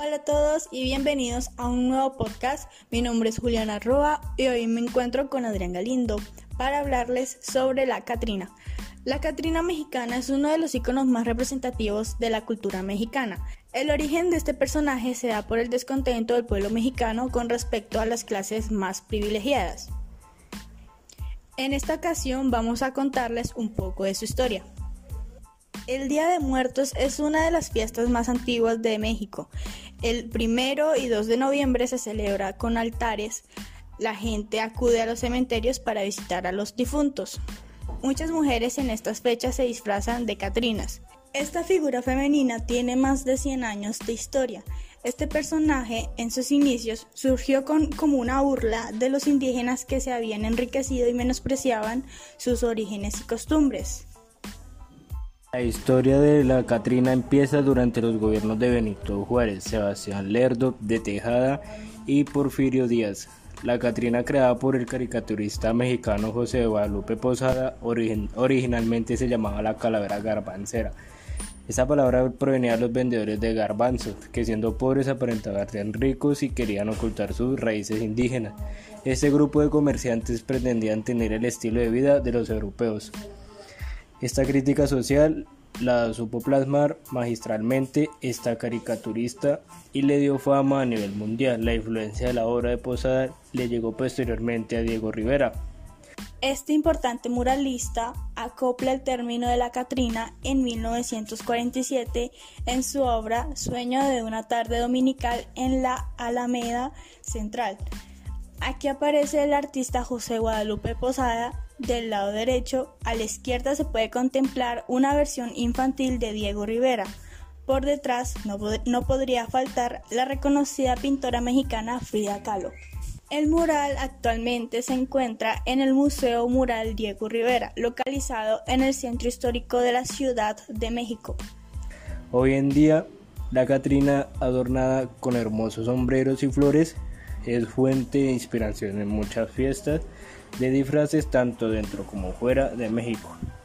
Hola a todos y bienvenidos a un nuevo podcast. Mi nombre es Juliana Roa y hoy me encuentro con Adrián Galindo para hablarles sobre la Catrina. La Catrina mexicana es uno de los íconos más representativos de la cultura mexicana. El origen de este personaje se da por el descontento del pueblo mexicano con respecto a las clases más privilegiadas. En esta ocasión vamos a contarles un poco de su historia. El Día de Muertos es una de las fiestas más antiguas de México. El 1 y 2 de noviembre se celebra con altares. La gente acude a los cementerios para visitar a los difuntos. Muchas mujeres en estas fechas se disfrazan de catrinas. Esta figura femenina tiene más de 100 años de historia. Este personaje, en sus inicios, surgió como una burla de los indígenas que se habían enriquecido y menospreciaban sus orígenes y costumbres. La historia de la Catrina empieza durante los gobiernos de Benito Juárez, Sebastián Lerdo de Tejada y Porfirio Díaz. La Catrina, creada por el caricaturista mexicano José de Guadalupe Posada, originalmente se llamaba la calavera garbancera. Esta palabra provenía de los vendedores de garbanzos, que siendo pobres aparentaban ricos y querían ocultar sus raíces indígenas. Este grupo de comerciantes pretendían tener el estilo de vida de los europeos. Esta crítica social la supo plasmar magistralmente esta caricaturista y le dio fama a nivel mundial. La influencia de la obra de Posada le llegó posteriormente a Diego Rivera. Este importante muralista acopla el término de la Catrina en 1947 en su obra Sueño de una tarde dominical en la Alameda Central. Aquí aparece el artista José Guadalupe Posada. Del lado derecho, a la izquierda se puede contemplar una versión infantil de Diego Rivera. Por detrás no podría faltar la reconocida pintora mexicana Frida Kahlo. El mural actualmente se encuentra en el Museo Mural Diego Rivera, localizado en el centro histórico de la Ciudad de México. Hoy en día, la Catrina, adornada con hermosos sombreros y flores, es fuente de inspiración en muchas fiestas de disfraces tanto dentro como fuera de México.